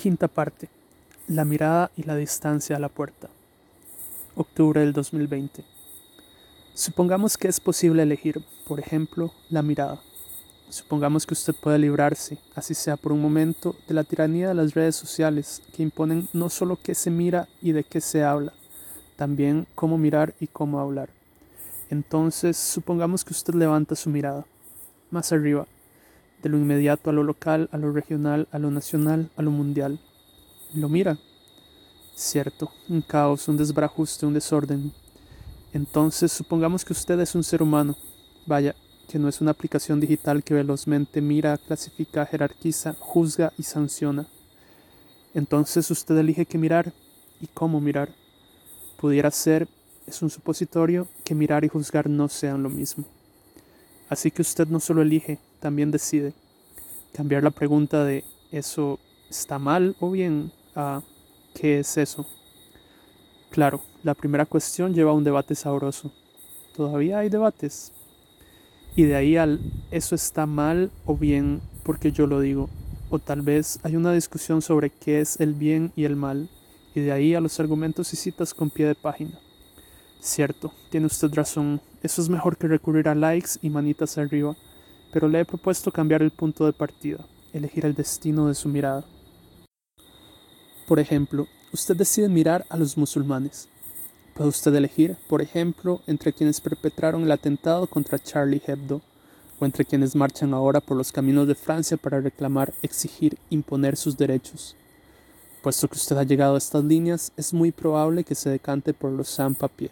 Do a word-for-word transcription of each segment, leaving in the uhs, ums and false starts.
Quinta parte. La mirada y la distancia a la puerta. Octubre del dos mil veinte. Supongamos que es posible elegir, por ejemplo, la mirada. Supongamos que usted puede librarse, así sea por un momento, de la tiranía de las redes sociales que imponen no solo qué se mira y de qué se habla, también cómo mirar y cómo hablar. Entonces, supongamos que usted levanta su mirada, más arriba, de lo inmediato a lo local, a lo regional, a lo nacional, a lo mundial. Lo mira. Cierto, un caos, un desbarajuste, un desorden. Entonces, supongamos que usted es un ser humano. Vaya, que no es una aplicación digital que velozmente mira, clasifica, jerarquiza, juzga y sanciona. Entonces usted elige qué mirar y cómo mirar. Pudiera ser, es un supositorio, que mirar y juzgar no sean lo mismo. Así que usted no solo elige, también decide. Cambiar la pregunta de ¿eso está mal o bien? A ¿qué es eso? Claro, la primera cuestión lleva a un debate sabroso. Todavía hay debates. Y de ahí al ¿eso está mal o bien porque yo lo digo? O tal vez hay una discusión sobre qué es el bien y el mal. Y de ahí a los argumentos y citas con pie de página. Cierto, tiene usted razón. Eso es mejor que recurrir a likes y manitas arriba. Pero le he propuesto cambiar el punto de partida. Elegir el destino de su mirada. Por ejemplo, usted decide mirar a los musulmanes. Puede usted elegir, por ejemplo, entre quienes perpetraron el atentado contra Charlie Hebdo, o entre quienes marchan ahora por los caminos de Francia para reclamar, exigir, imponer sus derechos. Puesto que usted ha llegado a estas líneas, es muy probable que se decante por los sans-papiers.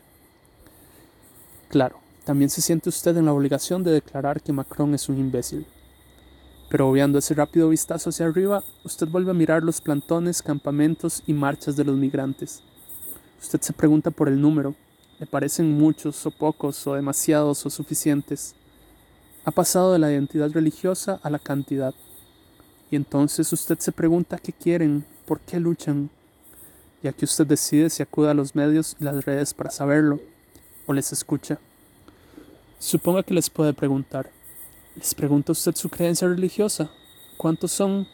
Claro, también se siente usted en la obligación de declarar que Macron es un imbécil. Pero obviando ese rápido vistazo hacia arriba, usted vuelve a mirar los plantones, campamentos y marchas de los migrantes. Usted se pregunta por el número. ¿Le parecen muchos o pocos o demasiados o suficientes? Ha pasado de la identidad religiosa a la cantidad. Y entonces usted se pregunta qué quieren, por qué luchan. Y aquí usted decide si acude a los medios y las redes para saberlo, o les escucha. Suponga que les puede preguntar. ¿Les pregunta usted su creencia religiosa? ¿Cuántos son?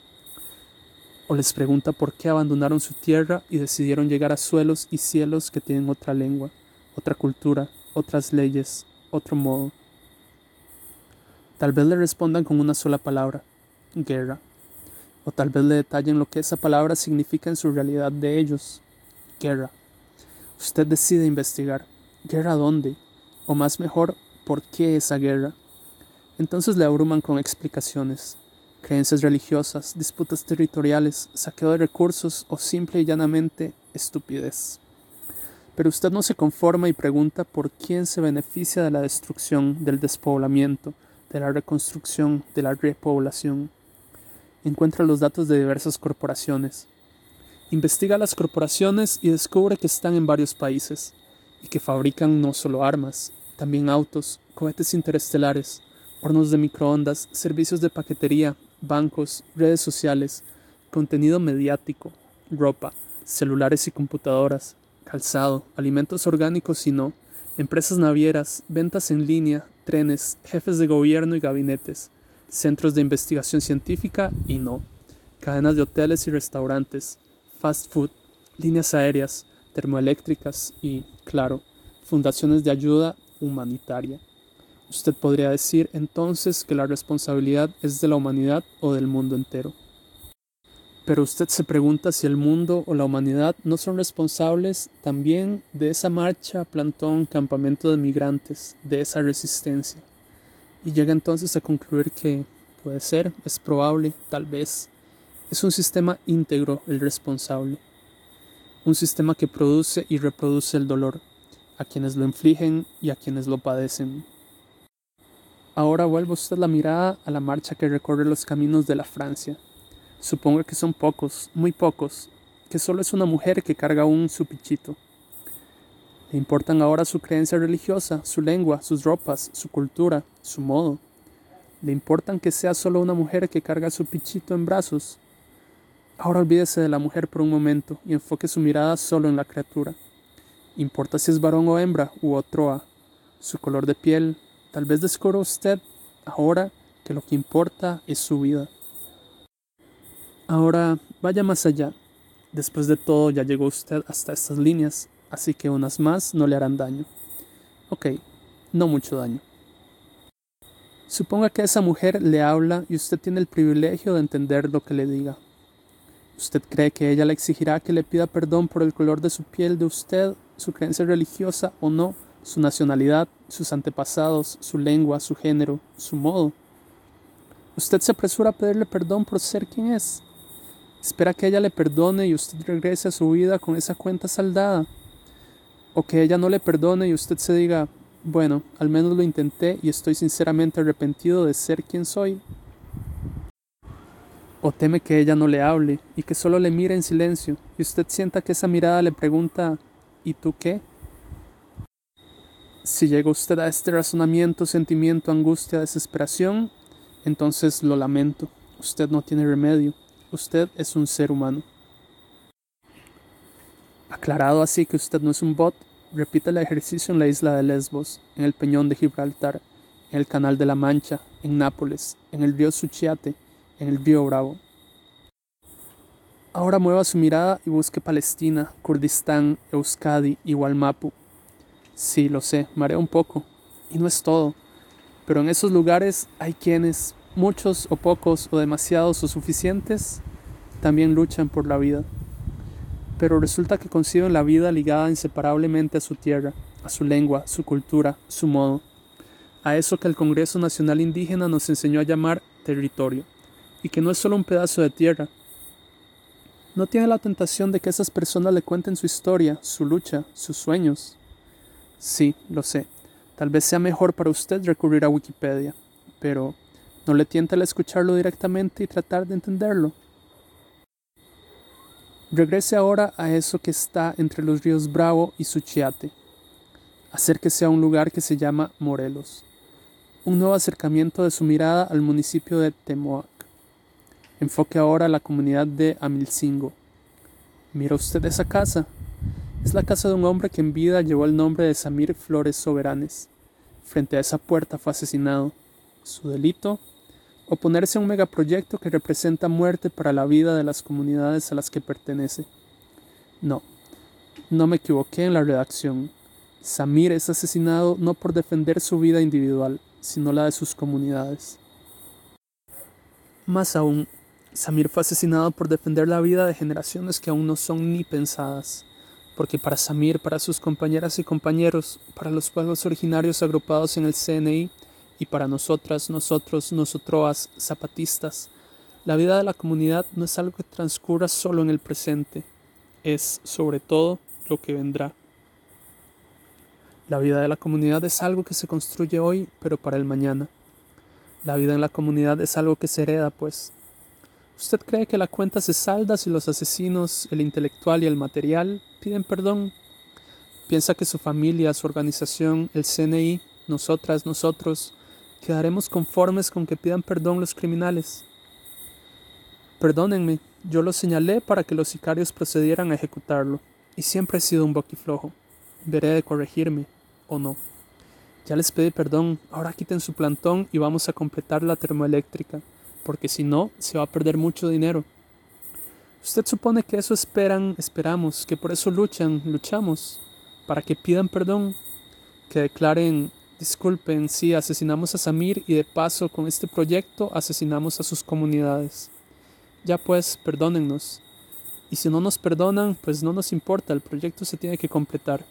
O les pregunta por qué abandonaron su tierra y decidieron llegar a suelos y cielos que tienen otra lengua, otra cultura, otras leyes, otro modo. Tal vez le respondan con una sola palabra, guerra. O tal vez le detallen lo que esa palabra significa en su realidad de ellos, guerra. Usted decide investigar, ¿guerra dónde? O más mejor, ¿por qué esa guerra? Entonces le abruman con explicaciones. Creencias religiosas, disputas territoriales, saqueo de recursos o simple y llanamente estupidez. Pero usted no se conforma y pregunta por quién se beneficia de la destrucción, del despoblamiento, de la reconstrucción, de la repoblación. Encuentra los datos de diversas corporaciones. Investiga las corporaciones y descubre que están en varios países y que fabrican no solo armas, también autos, cohetes interestelares, hornos de microondas, servicios de paquetería, bancos, redes sociales, contenido mediático, ropa, celulares y computadoras, calzado, alimentos orgánicos y no, empresas navieras, ventas en línea, trenes, jefes de gobierno y gabinetes, centros de investigación científica y no, cadenas de hoteles y restaurantes, fast food, líneas aéreas, termoeléctricas y, claro, fundaciones de ayuda humanitaria. Usted podría decir entonces que la responsabilidad es de la humanidad o del mundo entero. Pero usted se pregunta si el mundo o la humanidad no son responsables también de esa marcha, plantón, campamento de migrantes, de esa resistencia. Y llega entonces a concluir que puede ser, es probable, tal vez, es un sistema íntegro el responsable. Un sistema que produce y reproduce el dolor, a quienes lo infligen y a quienes lo padecen. Ahora vuelve usted la mirada a la marcha que recorre los caminos de la Francia. Suponga que son pocos, muy pocos, que solo es una mujer que carga un su pichito. Le importan ahora su creencia religiosa, su lengua, sus ropas, su cultura, su modo. Le importan que sea solo una mujer que carga su pichito en brazos. Ahora olvídese de la mujer por un momento y enfoque su mirada solo en la criatura. Importa si es varón o hembra u otroa, su color de piel. Tal vez descubra usted ahora que lo que importa es su vida. Ahora, vaya más allá. Después de todo, ya llegó usted hasta estas líneas, así que unas más no le harán daño. Ok, no mucho daño. Suponga que esa mujer le habla y usted tiene el privilegio de entender lo que le diga. ¿Usted cree que ella le exigirá que le pida perdón por el color de su piel de usted, su creencia religiosa o no, su nacionalidad, sus antepasados, su lengua, su género, su modo? Usted se apresura a pedirle perdón por ser quien es. Espera que ella le perdone y usted regrese a su vida con esa cuenta saldada. O que ella no le perdone y usted se diga, bueno, al menos lo intenté y estoy sinceramente arrepentido de ser quien soy. O teme que ella no le hable y que solo le mire en silencio y usted sienta que esa mirada le pregunta, ¿y tú qué? Si llega usted a este razonamiento, sentimiento, angustia, desesperación, entonces lo lamento, usted no tiene remedio, usted es un ser humano. Aclarado así que usted no es un bot, repite el ejercicio en la isla de Lesbos, en el peñón de Gibraltar, en el canal de la Mancha, en Nápoles, en el río Suchiate, en el río Bravo. Ahora mueva su mirada y busque Palestina, Kurdistán, Euskadi y Gualmapu. Sí, lo sé, marea un poco, y no es todo, pero en esos lugares hay quienes, muchos o pocos o demasiados o suficientes, también luchan por la vida. Pero resulta que conciben la vida ligada inseparablemente a su tierra, a su lengua, su cultura, su modo, a eso que el Congreso Nacional Indígena nos enseñó a llamar territorio, y que no es solo un pedazo de tierra. No tiene la tentación de que esas personas le cuenten su historia, su lucha, sus sueños. Sí, lo sé, tal vez sea mejor para usted recurrir a Wikipedia, pero ¿no le tienta el escucharlo directamente y tratar de entenderlo? Regrese ahora a eso que está entre los ríos Bravo y Suchiate. Acérquese a un lugar que se llama Morelos. Un nuevo acercamiento de su mirada al municipio de Temoac. Enfoque ahora a la comunidad de Amilcingo. ¿Mira usted esa casa? Es la casa de un hombre que en vida llevó el nombre de Samir Flores Soberanes. Frente a esa puerta fue asesinado. Su delito: oponerse a un megaproyecto que representa muerte para la vida de las comunidades a las que pertenece. No, no me equivoqué en la redacción. Samir es asesinado no por defender su vida individual, sino la de sus comunidades. Más aún, Samir fue asesinado por defender la vida de generaciones que aún no son ni pensadas. Porque para Samir, para sus compañeras y compañeros, para los pueblos originarios agrupados en el C N I, y para nosotras, nosotros, nosotroas, zapatistas, la vida de la comunidad no es algo que transcurra solo en el presente, es, sobre todo, lo que vendrá. La vida de la comunidad es algo que se construye hoy, pero para el mañana. La vida en la comunidad es algo que se hereda, pues. ¿Usted cree que la cuenta se salda si los asesinos, el intelectual y el material, piden perdón? ¿Piensa que su familia, su organización, el C N I, nosotras, nosotros, quedaremos conformes con que pidan perdón los criminales? Perdónenme, yo lo señalé para que los sicarios procedieran a ejecutarlo, y siempre he sido un boquiflojo. Veré de corregirme, o no. Ya les pedí perdón, ahora quiten su plantón y vamos a completar la termoeléctrica, porque si no, se va a perder mucho dinero. ¿Usted supone que eso esperan, esperamos, que por eso luchan, luchamos? Para que pidan perdón, que declaren: disculpen, sí, asesinamos a Samir y de paso con este proyecto asesinamos a sus comunidades. Ya pues, perdónennos. Y si no nos perdonan, pues no nos importa, el proyecto se tiene que completar.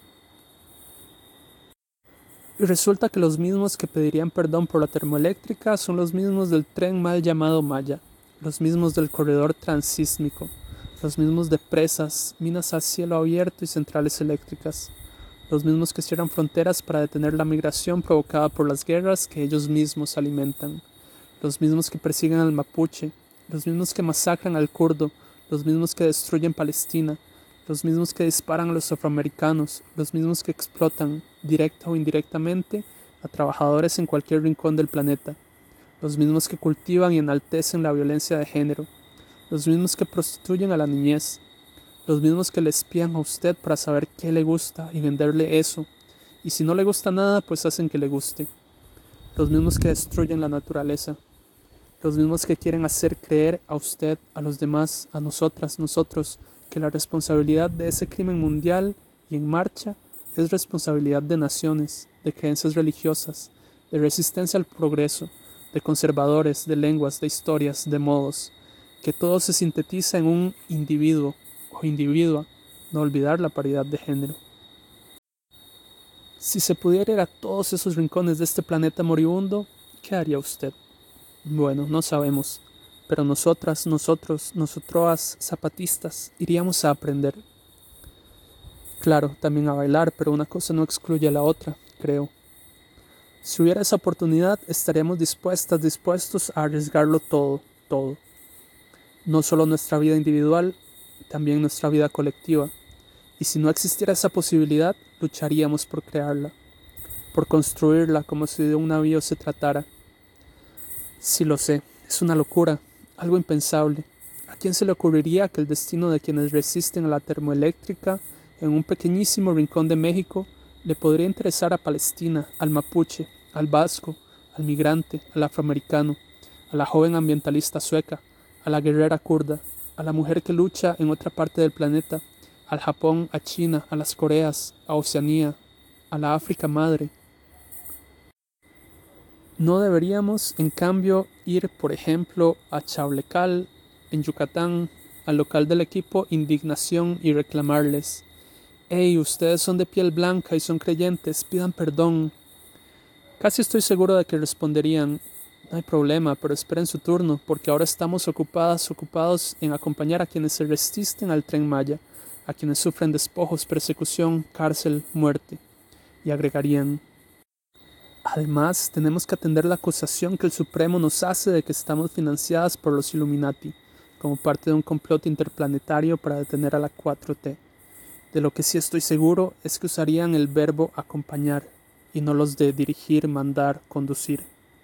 Y resulta que los mismos que pedirían perdón por la termoeléctrica son los mismos del tren mal llamado Maya, los mismos del corredor transísmico, los mismos de presas, minas a cielo abierto y centrales eléctricas, los mismos que cierran fronteras para detener la migración provocada por las guerras que ellos mismos alimentan, los mismos que persiguen al mapuche, los mismos que masacran al kurdo, los mismos que destruyen Palestina, los mismos que disparan a los afroamericanos, los mismos que explotan, directa o indirectamente, a trabajadores en cualquier rincón del planeta, los mismos que cultivan y enaltecen la violencia de género, los mismos que prostituyen a la niñez, los mismos que le espían a usted para saber qué le gusta y venderle eso, y si no le gusta nada, pues hacen que le guste, los mismos que destruyen la naturaleza, los mismos que quieren hacer creer a usted, a los demás, a nosotras, nosotros, que la responsabilidad de ese crimen mundial y en marcha es responsabilidad de naciones, de creencias religiosas, de resistencia al progreso, de conservadores, de lenguas, de historias, de modos, que todo se sintetiza en un individuo o individua, no olvidar la paridad de género. Si se pudiera ir a todos esos rincones de este planeta moribundo, ¿qué haría usted? Bueno, no sabemos, pero nosotras, nosotros, nosotroas, zapatistas, iríamos a aprender. Claro, también a bailar, pero una cosa no excluye a la otra, creo. Si hubiera esa oportunidad, estaríamos dispuestas, dispuestos a arriesgarlo todo, todo. No solo nuestra vida individual, también nuestra vida colectiva. Y si no existiera esa posibilidad, lucharíamos por crearla, por construirla como si de un navío se tratara. Sí lo sé, es una locura, algo impensable. ¿A quién se le ocurriría que el destino de quienes resisten a la termoeléctrica en un pequeñísimo rincón de México le podría interesar a Palestina, al mapuche, al vasco, al migrante, al afroamericano, a la joven ambientalista sueca, a la guerrera kurda, a la mujer que lucha en otra parte del planeta, al Japón, a China, a las Coreas, a Oceanía, a la África madre? No deberíamos, en cambio, ir, por ejemplo, a Chablecal, en Yucatán, al local del equipo Indignación y reclamarles: «Hey, ustedes son de piel blanca y son creyentes, pidan perdón». Casi estoy seguro de que responderían: «No hay problema, pero esperen su turno, porque ahora estamos ocupadas, ocupados en acompañar a quienes se resisten al Tren Maya, a quienes sufren despojos, persecución, cárcel, muerte». Y agregarían: «Además, tenemos que atender la acusación que el Supremo nos hace de que estamos financiadas por los Illuminati, como parte de un complot interplanetario para detener a la cuatro T. De lo que sí estoy seguro es que usarían el verbo acompañar, y no los de dirigir, mandar, conducir».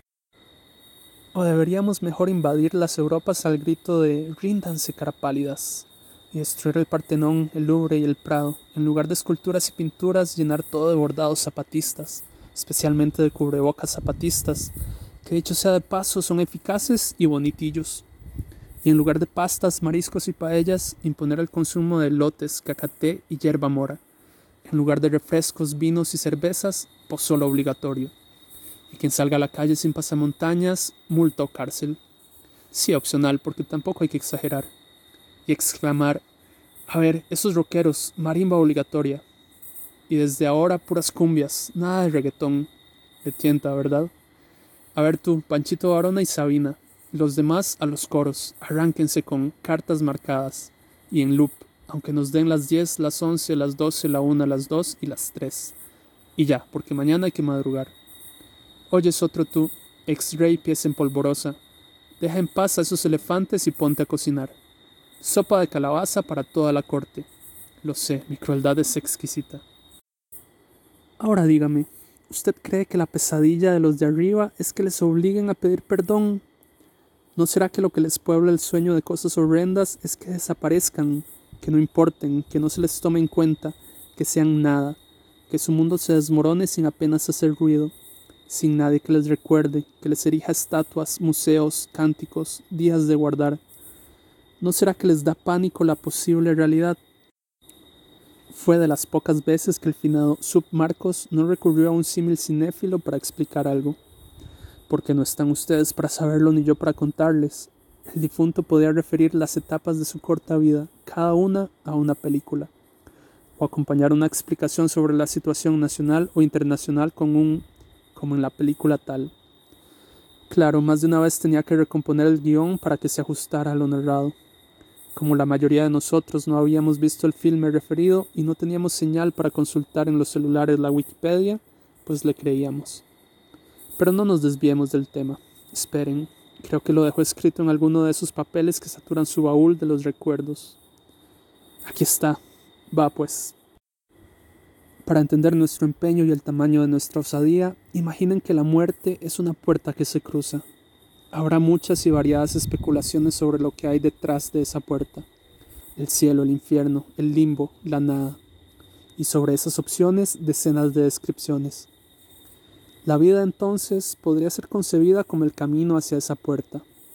O deberíamos mejor invadir las Europas al grito de «ríndanse, carapálidas», y destruir el Partenón, el Louvre y el Prado, en lugar de esculturas y pinturas llenar todo de bordados zapatistas, especialmente de cubrebocas zapatistas, que dicho sea de paso son eficaces y bonitillos. Y en lugar de pastas, mariscos y paellas, imponer el consumo de elotes, cacaté y yerba mora. En lugar de refrescos, vinos y cervezas, pozole obligatorio. Y quien salga a la calle sin pasamontañas, multa o cárcel. Sí, opcional, porque tampoco hay que exagerar. Y exclamar: «A ver, esos rockeros, marimba obligatoria». Y desde ahora puras cumbias, nada de reggaetón. Le tienta, ¿verdad? A ver tú, Panchito Varona y Sabina. Y los demás a los coros. Arránquense con cartas marcadas. Y en loop, aunque nos den las diez, las once, las doce, la una, las dos y las tres. Y ya, porque mañana hay que madrugar. Oyes otro tú, X-Ray pies en polvorosa. Deja en paz a esos elefantes y ponte a cocinar. Sopa de calabaza para toda la corte. Lo sé, mi crueldad es exquisita. Ahora dígame, ¿usted cree que la pesadilla de los de arriba es que les obliguen a pedir perdón? ¿No será que lo que les puebla el sueño de cosas horrendas es que desaparezcan, que no importen, que no se les tome en cuenta, que sean nada, que su mundo se desmorone sin apenas hacer ruido, sin nadie que les recuerde, que les erija estatuas, museos, cánticos, días de guardar? ¿No será que les da pánico la posible realidad? Fue de las pocas veces que el finado Sub Marcos no recurrió a un símil cinéfilo para explicar algo. Porque no están ustedes para saberlo ni yo para contarles. El difunto podía referir las etapas de su corta vida, cada una a una película, o acompañar una explicación sobre la situación nacional o internacional con un «como en la película tal». Claro, más de una vez tenía que recomponer el guión para que se ajustara a lo narrado. Como la mayoría de nosotros no habíamos visto el filme referido y no teníamos señal para consultar en los celulares la Wikipedia, pues le creíamos. Pero no nos desviemos del tema. Esperen, creo que lo dejó escrito en alguno de esos papeles que saturan su baúl de los recuerdos. Aquí está. Va pues. Para entender nuestro empeño y el tamaño de nuestra osadía, imaginen que la muerte es una puerta que se cruza. Habrá muchas y variadas especulaciones sobre lo que hay detrás de esa puerta. El cielo, el infierno, el limbo, la nada. Y sobre esas opciones, decenas de descripciones. La vida entonces podría ser concebida como el camino hacia esa puerta.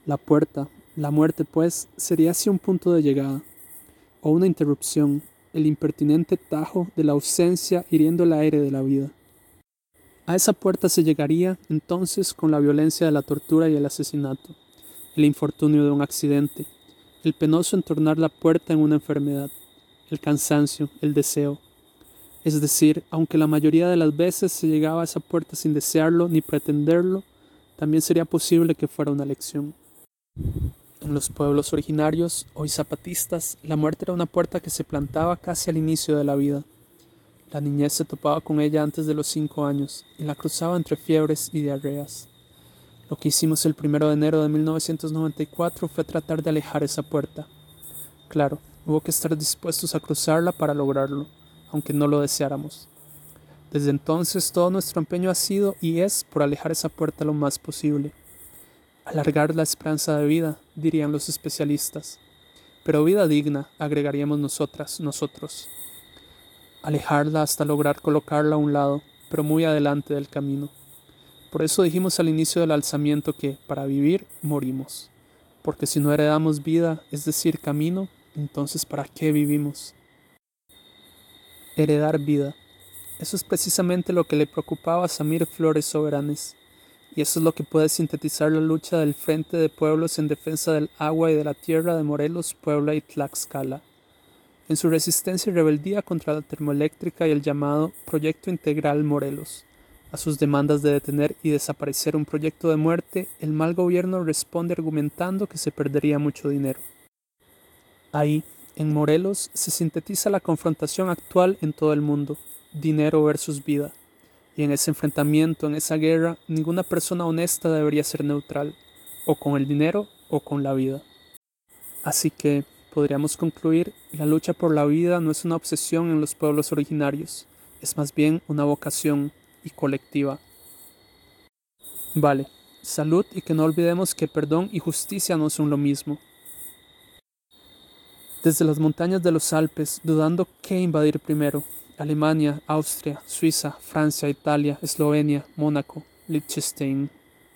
La puerta, la muerte pues, sería así un punto de llegada, o una interrupción, el impertinente tajo de la ausencia hiriendo el aire de la vida. A esa puerta se llegaría, entonces, con la violencia de la tortura y el asesinato, el infortunio de un accidente, el penoso entornar la puerta en una enfermedad, el cansancio, el deseo. Es decir, aunque la mayoría de las veces se llegaba a esa puerta sin desearlo ni pretenderlo, también sería posible que fuera una lección. En los pueblos originarios, hoy zapatistas, la muerte era una puerta que se plantaba casi al inicio de la vida. La niñez se topaba con ella antes de los cinco años y la cruzaba entre fiebres y diarreas. Lo que hicimos el primero de enero de mil novecientos noventa y cuatro fue tratar de alejar esa puerta. Claro, hubo que estar dispuestos a cruzarla para lograrlo, aunque no lo deseáramos. Desde entonces todo nuestro empeño ha sido y es por alejar esa puerta lo más posible. Alargar la esperanza de vida, dirían los especialistas. Pero vida digna, agregaríamos nosotras, nosotros. Alejarla hasta lograr colocarla a un lado, pero muy adelante del camino. Por eso dijimos al inicio del alzamiento que, para vivir, morimos. Porque si no heredamos vida, es decir, camino, entonces ¿para qué vivimos? Heredar vida. Eso es precisamente lo que le preocupaba a Samir Flores Soberanes. Y eso es lo que puede sintetizar la lucha del Frente de Pueblos en defensa del agua y de la tierra de Morelos, Puebla y Tlaxcala. En su resistencia y rebeldía contra la termoeléctrica y el llamado Proyecto Integral Morelos. A sus demandas de detener y desaparecer un proyecto de muerte, el mal gobierno responde argumentando que se perdería mucho dinero. Ahí, en Morelos, se sintetiza la confrontación actual en todo el mundo, dinero versus vida. Y en ese enfrentamiento, en esa guerra, ninguna persona honesta debería ser neutral, o con el dinero o con la vida. Así que, podríamos concluir, la lucha por la vida no es una obsesión en los pueblos originarios, es más bien una vocación y colectiva. Vale, salud y que no olvidemos que perdón y justicia no son lo mismo. Desde las montañas de los Alpes, dudando qué invadir primero, Alemania, Austria, Suiza, Francia, Italia, Eslovenia, Mónaco, Liechtenstein.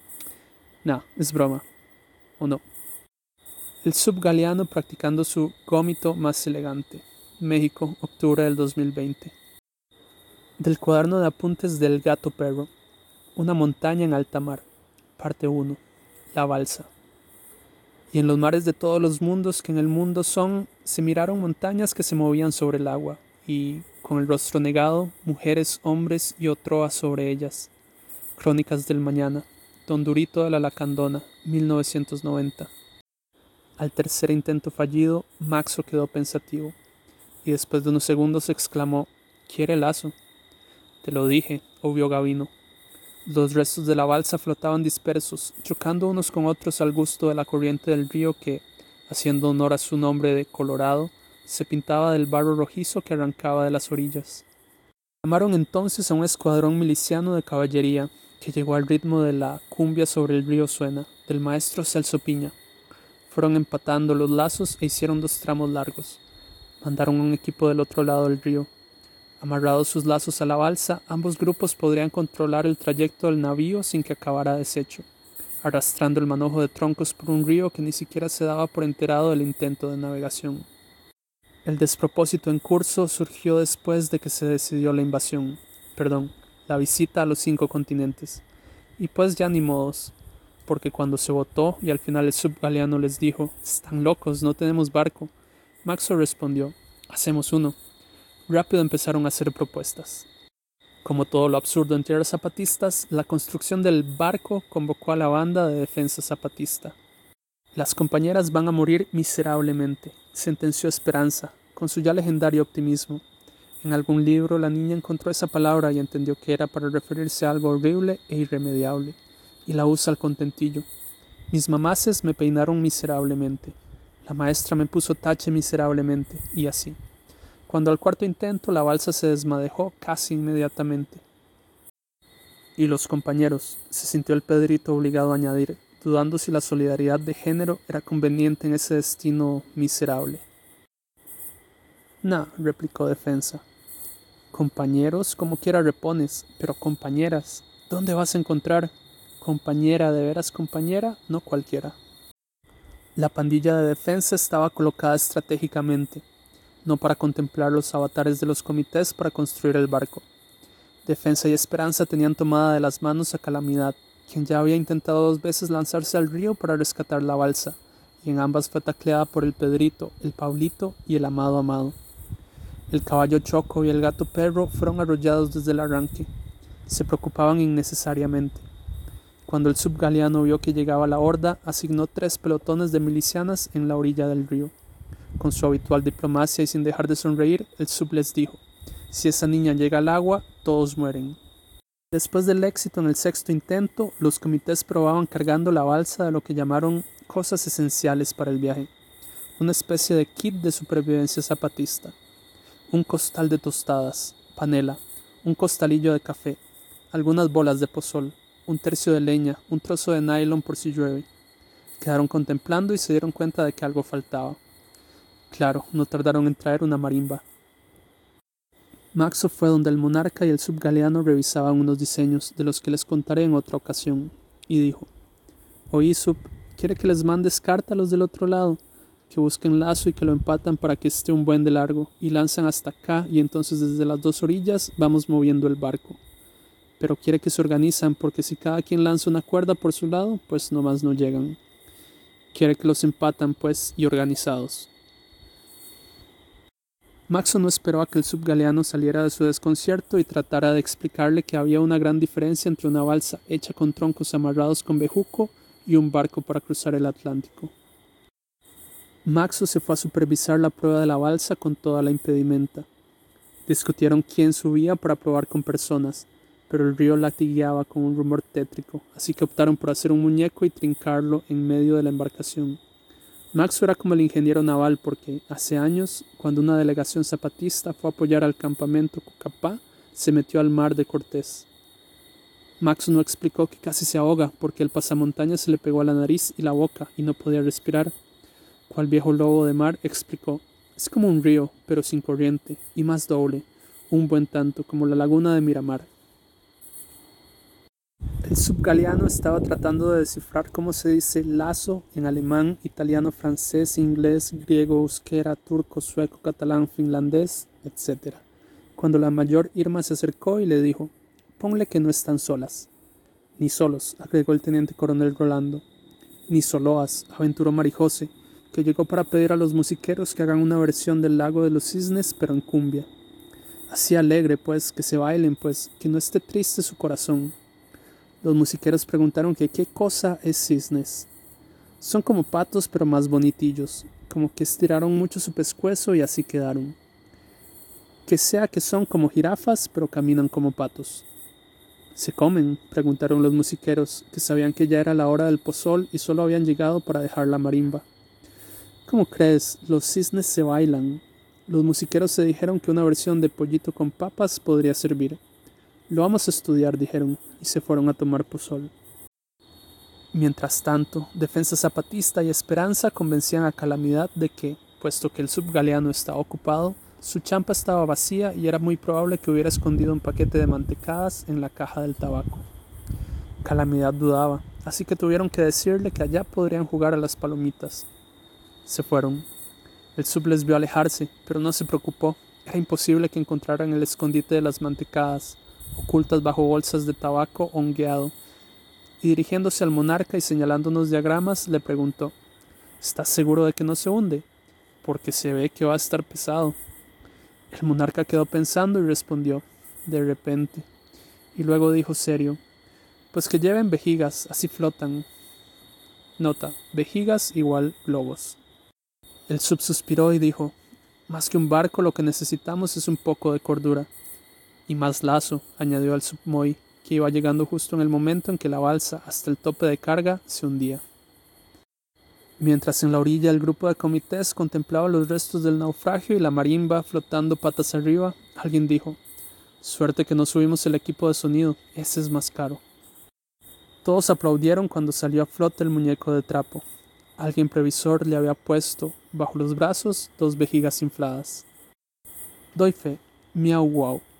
Nah, es broma. ¿O no? El subgaleano practicando su gómito más elegante. México, octubre del dos mil veinte. Del cuaderno de apuntes del gato perro. Una montaña en alta mar. Parte uno. La balsa. Y en los mares de todos los mundos que en el mundo son, se miraron montañas que se movían sobre el agua, y, con el rostro negado, mujeres, hombres y otroas sobre ellas. Crónicas del mañana. Don Durito de la Lacandona, mil novecientos noventa. Al tercer intento fallido, Maxo quedó pensativo, y después de unos segundos exclamó: «¿Quiere lazo?» «Te lo dije», obvió Gavino. Los restos de la balsa flotaban dispersos, chocando unos con otros al gusto de la corriente del río que, haciendo honor a su nombre de Colorado, se pintaba del barro rojizo que arrancaba de las orillas. Llamaron entonces a un escuadrón miliciano de caballería, que llegó al ritmo de la cumbia sobre el río Suena, del maestro Celso Piña. Fueron empatando los lazos e hicieron dos tramos largos. Mandaron un equipo del otro lado del río. Amarrados sus lazos a la balsa, ambos grupos podrían controlar el trayecto del navío sin que acabara deshecho, arrastrando el manojo de troncos por un río que ni siquiera se daba por enterado del intento de navegación. El despropósito en curso surgió después de que se decidió la invasión, perdón, la visita a los cinco continentes. Y pues ya ni modos, porque cuando se votó y al final el subgaleano les dijo: «Están locos, no tenemos barco», Maxo respondió: «Hacemos uno». Rápido empezaron a hacer propuestas. Como todo lo absurdo en tierras zapatistas, la construcción del barco convocó a la banda de defensa zapatista. «Las compañeras van a morir miserablemente», sentenció Esperanza, con su ya legendario optimismo. En algún libro la niña encontró esa palabra y entendió que era para referirse a algo horrible e irremediable, y la usa al contentillo. «Mis mamaces me peinaron miserablemente. La maestra me puso tache miserablemente», y así. Cuando al cuarto intento la balsa se desmadejó casi inmediatamente. «Y los compañeros», se sintió el Pedrito obligado a añadir, dudando si la solidaridad de género era conveniente en ese destino miserable. «Nah», replicó Defensa. «Compañeros, como quiera repones, pero compañeras, ¿dónde vas a encontrar? Compañera, de veras compañera, no cualquiera». La pandilla de defensa estaba colocada estratégicamente, no para contemplar los avatares de los comités para construir el barco. Defensa y Esperanza tenían tomada de las manos a Calamidad, quien ya había intentado dos veces lanzarse al río para rescatar la balsa, y en ambas fue tacleada por el Pedrito, el Pablito y el Amado Amado. El caballo Choco y el gato Perro fueron arrollados desde el arranque. Se preocupaban innecesariamente. Cuando el subgaleano vio que llegaba la horda, asignó tres pelotones de milicianas en la orilla del río. Con su habitual diplomacia y sin dejar de sonreír, el sub les dijo: si esa niña llega al agua, todos mueren. Después del éxito en el sexto intento, los comités probaban cargando la balsa de lo que llamaron cosas esenciales para el viaje, una especie de kit de supervivencia zapatista. Un costal de tostadas, panela, un costalillo de café, algunas bolas de pozol, un tercio de leña, un trozo de nylon por si llueve. Quedaron contemplando y se dieron cuenta de que algo faltaba. Claro, no tardaron en traer una marimba. Maxo fue donde el monarca y el subgaleano revisaban unos diseños, de los que les contaré en otra ocasión, y dijo: oí, sub, ¿quiere que les mandes carta a los del otro lado? Que busquen lazo y que lo empatan para que esté un buen de largo, y lanzan hasta acá, y entonces desde las dos orillas vamos moviendo el barco. Pero quiere que se organizan, porque si cada quien lanza una cuerda por su lado, pues nomás no llegan. Quiere que los empatan, pues, y organizados. Maxo no esperó a que el subgaleano saliera de su desconcierto y tratara de explicarle que había una gran diferencia entre una balsa hecha con troncos amarrados con bejuco y un barco para cruzar el Atlántico. Maxo se fue a supervisar la prueba de la balsa con toda la impedimenta. Discutieron quién subía para probar con personas, pero el río latigueaba con un rumor tétrico, así que optaron por hacer un muñeco y trincarlo en medio de la embarcación. Maxo era como el ingeniero naval porque, hace años, cuando una delegación zapatista fue a apoyar al campamento Cucapá, se metió al mar de Cortés. Maxo no explicó que casi se ahoga porque el pasamontañas se le pegó a la nariz y la boca y no podía respirar. Cual viejo lobo de mar explicó: es como un río, pero sin corriente, y más doble, un buen tanto, como la laguna de Miramar. El subgaleano estaba tratando de descifrar cómo se dice lazo en alemán, italiano, francés, inglés, griego, euskera, turco, sueco, catalán, finlandés, etcétera, cuando la mayor Irma se acercó y le dijo: ponle que no están solas. Ni solos, agregó el teniente coronel Rolando. Ni soloas, aventuró Marijose, que llegó para pedir a los musiqueros que hagan una versión del Lago de los Cisnes, pero en cumbia. Así alegre, pues, que se bailen, pues, que no esté triste su corazón. Los musiqueros preguntaron que qué cosa es cisnes. Son como patos pero más bonitillos, como que estiraron mucho su pescuezo y así quedaron. Que sea que son como jirafas pero caminan como patos. ¿Se comen?, preguntaron los musiqueros, que sabían que ya era la hora del pozol y solo habían llegado para dejar la marimba. ¿Cómo crees? Los cisnes se bailan. Los musiqueros se dijeron que una versión de pollito con papas podría servir. Lo vamos a estudiar, dijeron, y se fueron a tomar pozol. Mientras tanto, Defensa Zapatista y Esperanza convencían a Calamidad de que, puesto que el subgaleano estaba ocupado, su champa estaba vacía y era muy probable que hubiera escondido un paquete de mantecadas en la caja del tabaco. Calamidad dudaba, así que tuvieron que decirle que allá podrían jugar a las palomitas. Se fueron. El sub les vio alejarse, pero no se preocupó. Era imposible que encontraran el escondite de las mantecadas, ocultas bajo bolsas de tabaco hongueado, y dirigiéndose al monarca y señalando unos diagramas, le preguntó: ¿estás seguro de que no se hunde? Porque se ve que va a estar pesado. El monarca quedó pensando y respondió, de repente, y luego dijo serio: pues que lleven vejigas, así flotan. Nota: vejigas igual globos. El sub suspiró y dijo: más que un barco, lo que necesitamos es un poco de cordura. Y más lazo, añadió el submoy, que iba llegando justo en el momento en que la balsa, hasta el tope de carga, se hundía. Mientras en la orilla el grupo de comités contemplaba los restos del naufragio y la marimba flotando patas arriba, alguien dijo: suerte que no subimos el equipo de sonido, ese es más caro. Todos aplaudieron cuando salió a flote el muñeco de trapo. Alguien previsor le había puesto, bajo los brazos, dos vejigas infladas. Doy fe, miau wow.